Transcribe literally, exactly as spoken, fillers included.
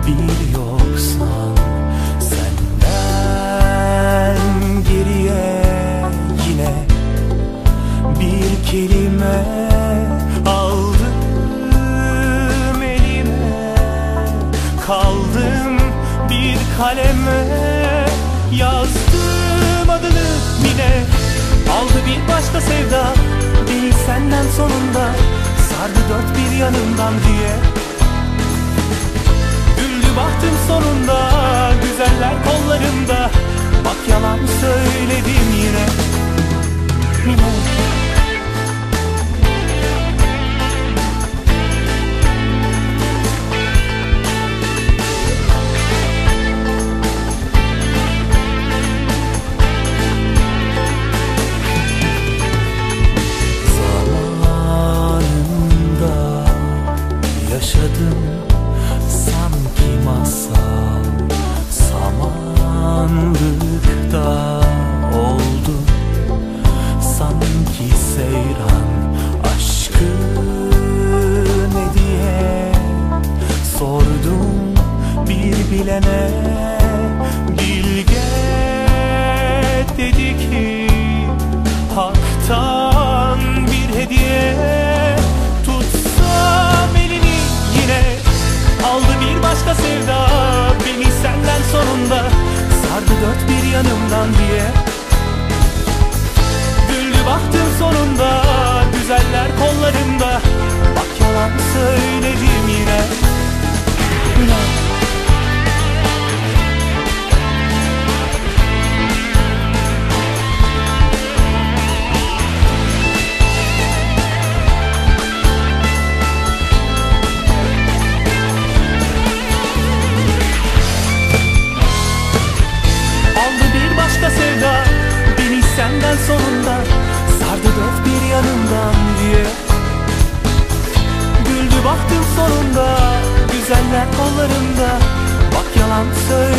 bir yoksan, senden geriye yine bir kelime aldım elime. Kaldım bir kaleme, yazdım adını yine. Aldı bir başka sevda beni senden sonunda, sardı dört bir yanından diye. Güldü bahtım sonunda, güzeller kollarımda. Bak yalan söyledim yine, yine. Yaşadım sanki masal, samanlıkta oldu sanki seyran. Aşkı ne diye sordum bir bilene, bilge dedi ki haktan bir hediye. Aldı bir başka sevda beni senden sonunda, sardı dört bir yanımdan diye. Güldü bahtım sonunda, güzeller kollarımda. Bak yalan söyledim yine, yine. Sevda beni senden sonunda, sardı dört bir yanımdan diye. Güldü bahtım sonunda, güzeller kollarımda. Bak yalan söyle